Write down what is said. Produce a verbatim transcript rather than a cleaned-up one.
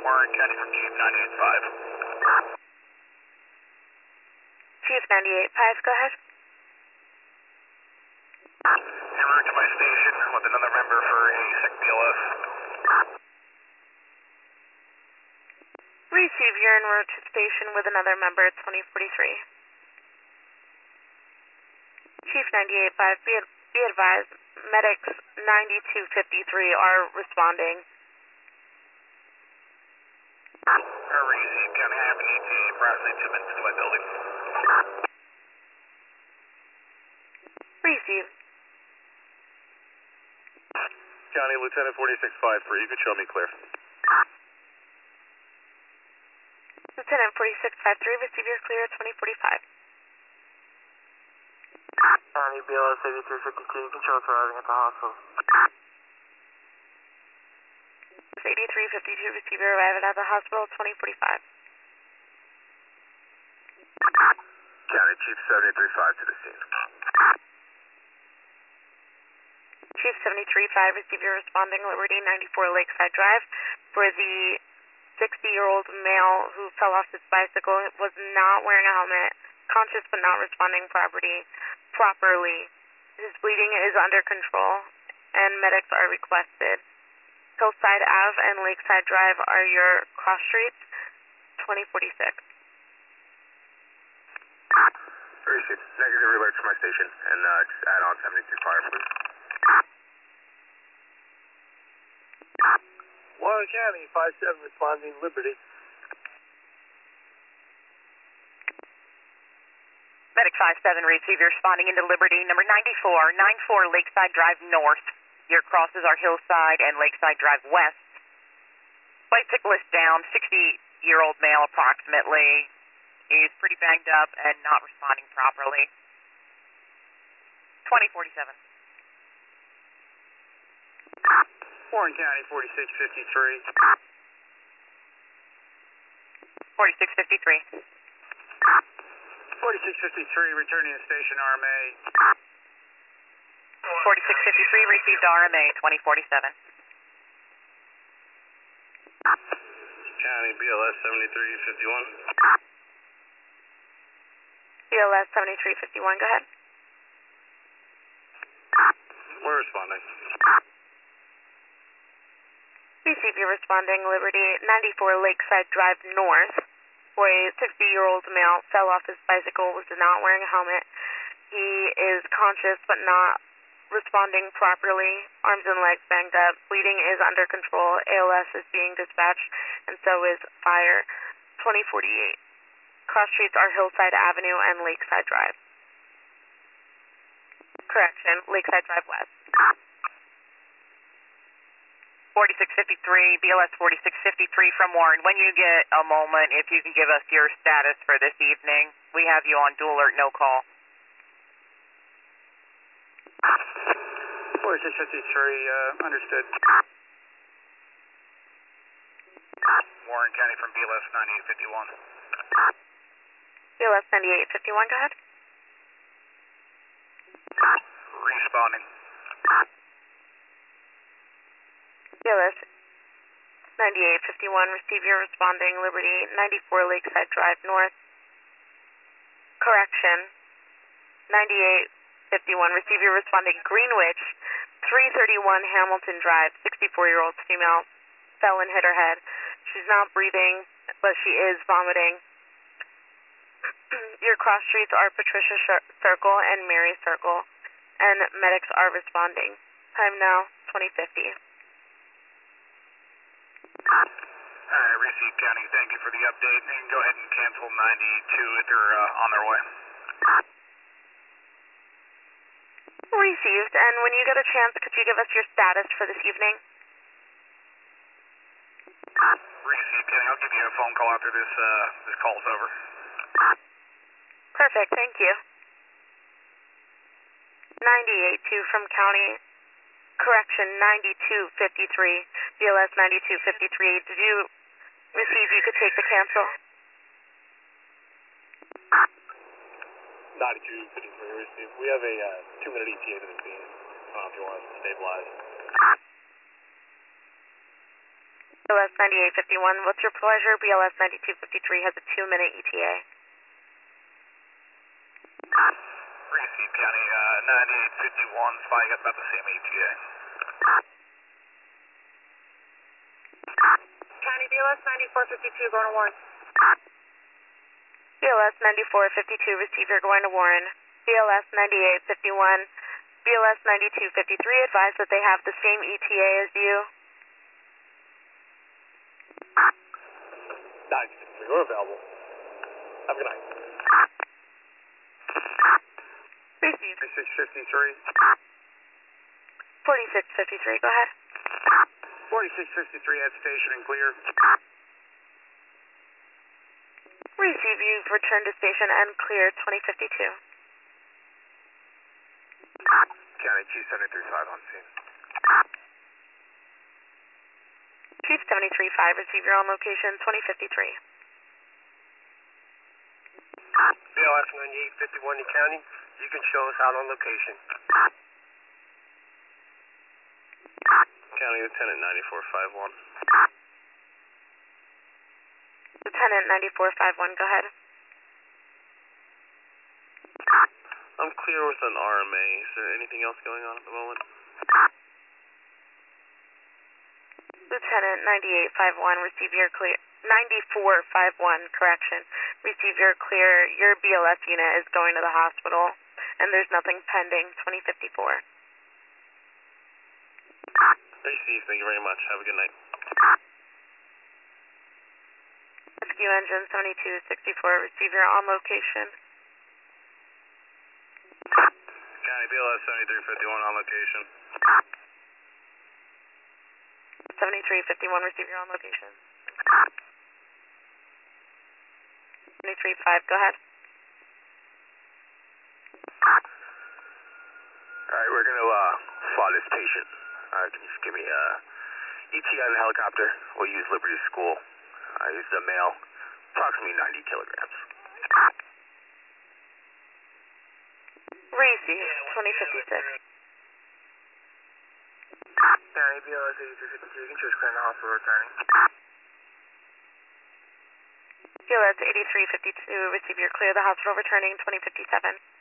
Warren County from Chief ninety-eight five. Chief ninety-eight five, go ahead. En route to my station with another member for a sick B L S. Receive, you're en route to station with another member at twenty forty-three. Chief ninety-eight five, be, be advised, medics ninety-two fifty-three are responding. Receive, County, I have an E T A approximately two minutes to my building. Receive. County, Lieutenant forty-six five for you can show me clear. Lieutenant forty-six five three, receive your clear at twenty forty-five. County, B L S eighty-three fifty-two, control for arriving at the hospital. eighty-three fifty-two, receive your arrival at the hospital at twenty forty-five. County, Chief seventy-three five to the scene. Chief seventy-three five, receive your responding Liberty ninety-four Lakeside Drive for the sixty-year-old male who fell off his bicycle, was not wearing a helmet, conscious but not responding property, properly. His bleeding is under control, and medics are requested. Hillside Ave and Lakeside Drive are your cross streets, twenty forty-six. Receive. Negative alert from my station, and uh, just add on seventy-three fire, please. Warren County, five seven responding, Liberty. Medic five seven, receive, you're responding into Liberty, number ninety-four, ninety-four Lakeside Drive North. Your crosses are Hillside and Lakeside Drive West. Bicyclist down, sixty-year-old male approximately. He's pretty banged up and not responding properly. twenty forty-seven. Warren County, forty-six fifty-three. forty-six fifty-three. forty-six fifty-three, returning to station R M A. forty-six fifty-three, received R M A, twenty forty-seven. County, B L S seventy-three fifty-one. B L S seventy-three fifty-one, go ahead. We're responding. Receive, you're responding Liberty ninety-four Lakeside Drive North, where a sixty-year-old male fell off his bicycle, was not wearing a helmet. He is conscious but not responding properly, arms and legs banged up, bleeding is under control, A L S is being dispatched, and so is fire, twenty forty-eight. Cross streets are Hillside Avenue and Lakeside Drive. Correction, Lakeside Drive West. forty-six fifty-three, B L S forty-six fifty-three from Warren. When you get a moment, if you can give us your status for this evening, we have you on dual alert, no call. forty-six fifty-three, uh, understood. Warren County from B L S ninety-eight fifty-one. B L S ninety-eight fifty-one, go ahead. Responding. B L S ninety-eight fifty-one, receive your responding Liberty ninety-four Lakeside Drive North. Correction, ninety-eight fifty-one, receive your responding Greenwich, three thirty-one Hamilton Drive, sixty-four-year-old female, fell and hit her head. She's not breathing, but she is vomiting. Your cross streets are Patricia Circle and Mary Circle, and medics are responding. Time now, twenty fifty. Alright, Receive County, thank you for the update. You can go ahead and cancel ninety-two if they're uh, on their way. Received, and when you get a chance, could you give us your status for this evening? Receive County, I'll give you a phone call after this, uh, this call's over. Perfect, thank you. ninety-eight two from County. Correction, ninety-two fifty-three, B L S ninety-two fifty-three. Did you receive you could take the cancel? ninety-two fifty-three received. We have a uh, two-minute E T A to the scene. I don't know if you want us to stabilize. B L S ninety-eight fifty-one, what's your pleasure? B L S ninety-two fifty-three has a two-minute E T A. Receive County, uh, ninety-eight fifty-one, Spy got about the same E T A. County, B L S ninety-four fifty-two going to Warren. B L S ninety-four fifty-two, receive, you're going to Warren. B L S ninety-eight fifty-one, B L S ninety-two fifty-three, advise that they have the same E T A as you. nine six three, we're available. Have a good night. Receive. forty-six fifty-three. forty-six fifty-three, go ahead. forty-six fifty-three at station and clear. Receive, you've returned to station and clear twenty fifty-two. County Chief seventy-three five on scene. Chief seventy-three five, receive your on location twenty fifty-three. B L S ninety-eight fifty-one to County, you can show us out on location. County Lieutenant ninety-four fifty-one. Lieutenant ninety-four fifty-one, go ahead. I'm clear with an R M A. Is there anything else going on at the moment? Lieutenant ninety-eight fifty-one, receive your clear. ninety-four fifty-one, correction. Receive your clear. Your B L S unit is going to the hospital, and there's nothing pending. twenty fifty-four. Receive, thank you very much. Have a good night. Rescue engine seventy-two sixty-four, receive your on location. County B L S seventy-three fifty-one on location. seventy-three fifty-one, receive your on location. seventy-three five, go ahead. Alright, we're gonna uh, fly this patient. Uh, can you just give me uh, E T A on the helicopter? We'll use Liberty School. Uh, he's a male, approximately ninety kilograms. Receive, twenty fifty-six. County, B L S eighty-three fifty-two, you can choose clear in the hospital returning. B L S eighty-three fifty-two, receive your clear, the hospital returning twenty fifty-seven.